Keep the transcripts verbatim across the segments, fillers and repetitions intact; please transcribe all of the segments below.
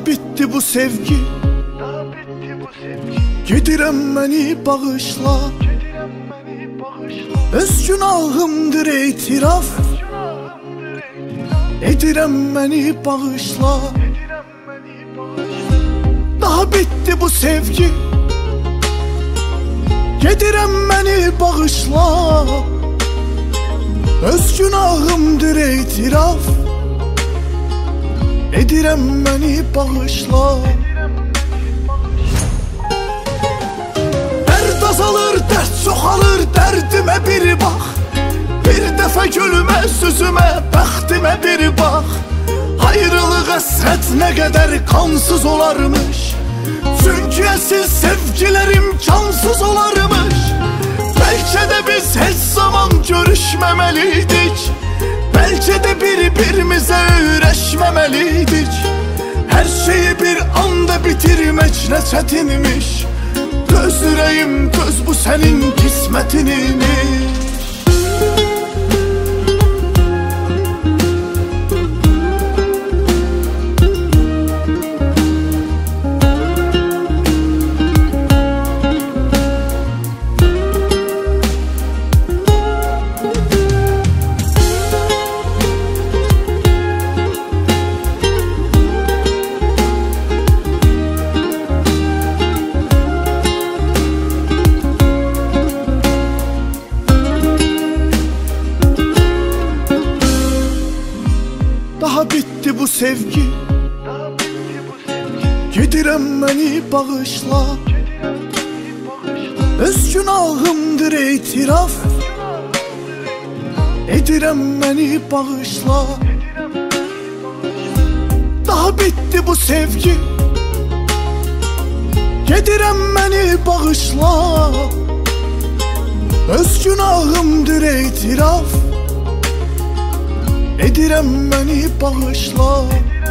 bitti bu sevgi, gedirem beni bağışla. Öz günahımdır itiraf, edirem beni bağışla. Daha bitti bu sevgi, gedirem beni bağışla. Öz günahımdır itiraf, edirem beni bağışla. Dert azalır, dert çoxalır, dərdimə bir bax. Bir dəfə gülümə, sözümə, bəxtimə bir bax. Ayrılıq, həsrət nə qədər qansız olarmış. Çünki əsil sevgilərim cansız olarmış. Bəlkə də biz heç zaman görüşməməliydik. Bəlkə də bir-birimizə öyrəşməməliydik. Hər şeyi bir anda bitirmək nə çətinmiş. Göz ürəyim, göz bu sənin qismətinmiş. Daha bitti bu sevgi, gedirem beni bağışla. Öz günahımdır itiraf, edirem beni bağışla. Daha bitti bu sevgi, gedirem beni bağışla. Öz günahımdır itiraf, edirem beni bağışla.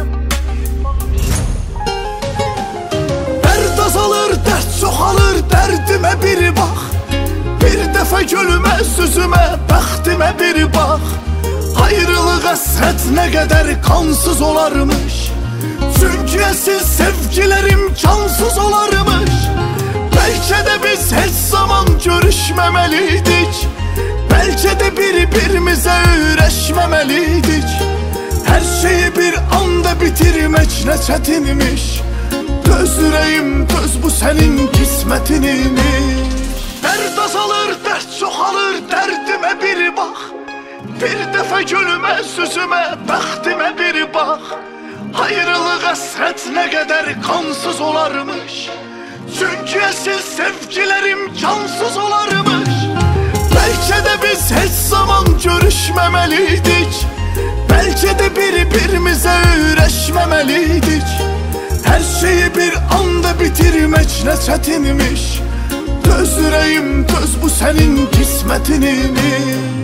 Dert azalır, dert çoxalır, dərdimə bir bax. Bir dəfə gülümə, sözümə, bəxtimə bir bax. Ayrılıq, həsrət nə qədər qansız olarmış. Çünki əsil sevgilərim cansız olarmış. Bəlkə də biz heç zaman görüşməməliydik. Bəlkə də bir-birimizə öyrəşməməliydik. Hər şeyi bir anda bitirmək nə çətinmiş. Göz ürəyim, göz bu sənin qismətinmiş. Dərd azalır, dərd çoxalır, dərdimə bir bax. Bir dəfə gülümə, sözümə, bəxtimə bir bax. Ayrılıq, həsrət nə qədər qansız olarmış. Çünki əsil sevgilərim cansız olarmış. Bəlkə də biz heç zaman görüşməməliydik. Bəlkə də bir-birimizə öyrəşməməliydik. Hər şeyi bir anda bitirmək nə çətinmiş. Göz ürəyim, göz bu sənin qismətinmiş.